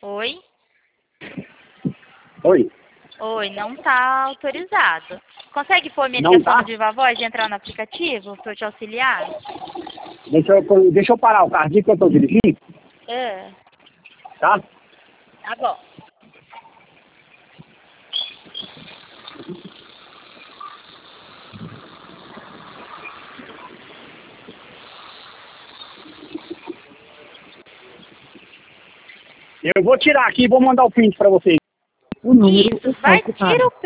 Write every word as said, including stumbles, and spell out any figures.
Oi? Oi. Oi, não tá autorizado. Consegue pôr minha Não ligação tá? no Viva Voz e entrar no aplicativo para eu te auxiliar? Deixa eu, deixa eu parar o carro aqui que eu tô dirigindo, É, tá? tá bom. Eu vou tirar aqui e vou mandar o print pra vocês. O número Isso, vai, tira o